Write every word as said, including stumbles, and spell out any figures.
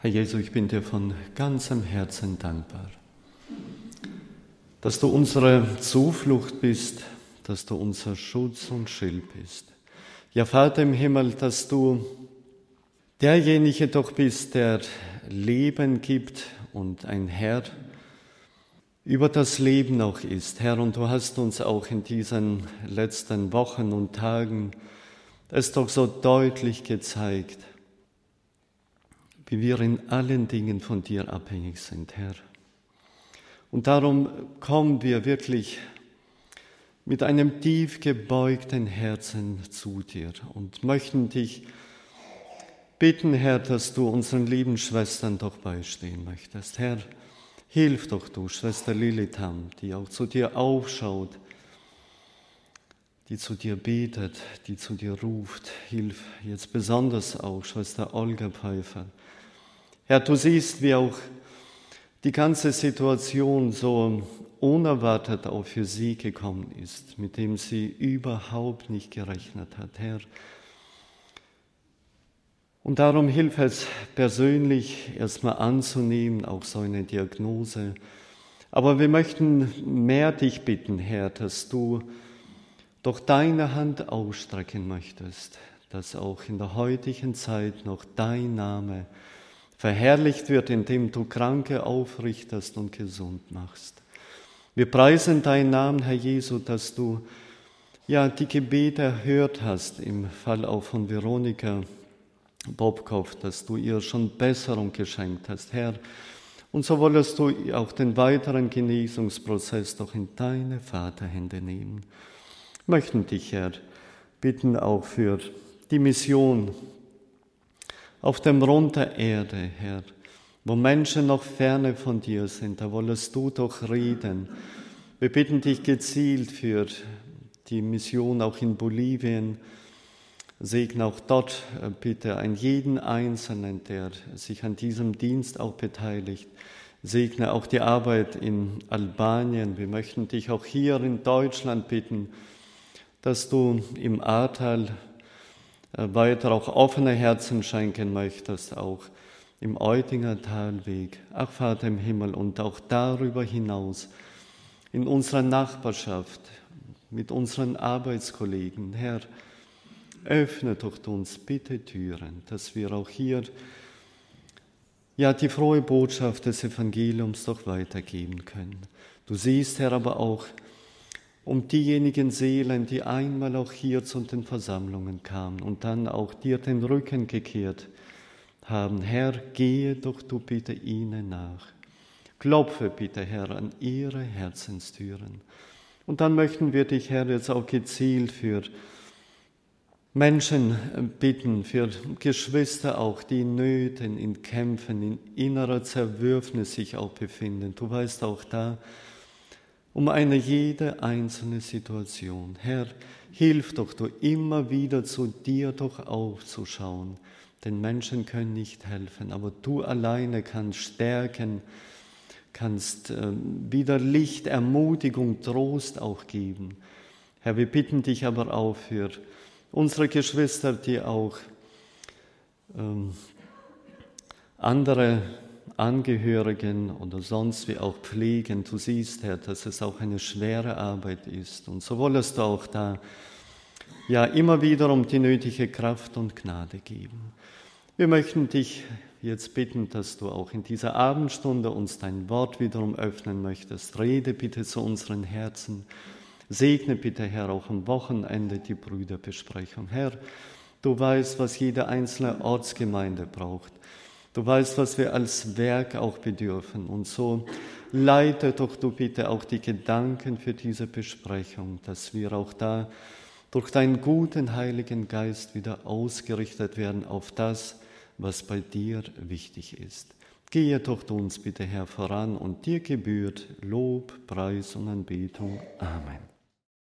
Herr Jesu, ich bin dir von ganzem Herzen dankbar, dass du unsere Zuflucht bist, dass du unser Schutz und Schild bist. Ja, Vater im Himmel, dass du derjenige doch bist, der Leben gibt und ein Herr über das Leben auch ist. Herr, und du hast uns auch in diesen letzten Wochen und Tagen es doch so deutlich gezeigt, wie wir in allen Dingen von dir abhängig sind, Herr. Und darum kommen wir wirklich mit einem tief gebeugten Herzen zu dir und möchten dich bitten, Herr, dass du unseren lieben Schwestern doch beistehen möchtest. Herr, hilf doch du, Schwester Lilitam, die auch zu dir aufschaut, die zu dir betet, die zu dir ruft. Hilf jetzt besonders auch Schwester Olga Pfeiffer. Herr, du siehst, wie auch die ganze Situation so unerwartet auch für sie gekommen ist, mit dem sie überhaupt nicht gerechnet hat, Herr. Und darum hilf es persönlich erstmal anzunehmen, auch so eine Diagnose. Aber wir möchten mehr dich bitten, Herr, dass du doch deine Hand ausstrecken möchtest, dass auch in der heutigen Zeit noch dein Name verherrlicht wird, indem du Kranke aufrichtest und gesund machst. Wir preisen deinen Namen, Herr Jesu, dass du ja die Gebete erhört hast, im Fall auch von Veronika Bobkow, dass du ihr schon Besserung geschenkt hast, Herr. Und so wolltest du auch den weiteren Genesungsprozess doch in deine Vaterhände nehmen. Wir möchten dich, Herr, bitten auch für die Mission auf dem Rund der Erde, Herr, wo Menschen noch ferne von dir sind, da wolltest du doch reden. Wir bitten dich gezielt für die Mission auch in Bolivien. Segne auch dort bitte einen jeden Einzelnen, der sich an diesem Dienst auch beteiligt. Segne auch die Arbeit in Albanien. Wir möchten dich auch hier in Deutschland bitten, dass du im Ahrtal weiter auch offene Herzen schenken möchtest, auch im Eutinger Talweg. Ach Vater im Himmel, und auch darüber hinaus in unserer Nachbarschaft, mit unseren Arbeitskollegen. Herr, öffne doch uns bitte Türen, dass wir auch hier ja die frohe Botschaft des Evangeliums doch weitergeben können. Du siehst, Herr, aber auch um diejenigen Seelen, die einmal auch hier zu den Versammlungen kamen und dann auch dir den Rücken gekehrt haben. Herr, gehe doch du bitte ihnen nach. Klopfe bitte, Herr, an ihre Herzenstüren. Und dann möchten wir dich, Herr, jetzt auch gezielt für Menschen bitten, für Geschwister auch, die in Nöten, in Kämpfen, in innerer Zerwürfnis sich auch befinden. Du weißt auch da, um eine jede einzelne Situation. Herr, hilf doch du immer wieder zu dir doch aufzuschauen, denn Menschen können nicht helfen, aber du alleine kannst stärken, kannst äh, wieder Licht, Ermutigung, Trost auch geben. Herr, wir bitten dich aber auch für unsere Geschwister, die auch ähm, andere Angehörigen oder sonst wie auch pflegen. Du siehst, Herr, dass es auch eine schwere Arbeit ist. Und so wolltest du auch da ja immer wieder um die nötige Kraft und Gnade geben. Wir möchten dich jetzt bitten, dass du auch in dieser Abendstunde uns dein Wort wiederum öffnen möchtest. Rede bitte zu unseren Herzen. Segne bitte, Herr, auch am Wochenende die Brüderbesprechung. Herr, du weißt, was jede einzelne Ortsgemeinde braucht. Du weißt, was wir als Werk auch bedürfen. Und so leite doch du bitte auch die Gedanken für diese Besprechung, dass wir auch da durch deinen guten Heiligen Geist wieder ausgerichtet werden auf das, was bei dir wichtig ist. Gehe doch du uns bitte, Herr, voran, und dir gebührt Lob, Preis und Anbetung. Amen.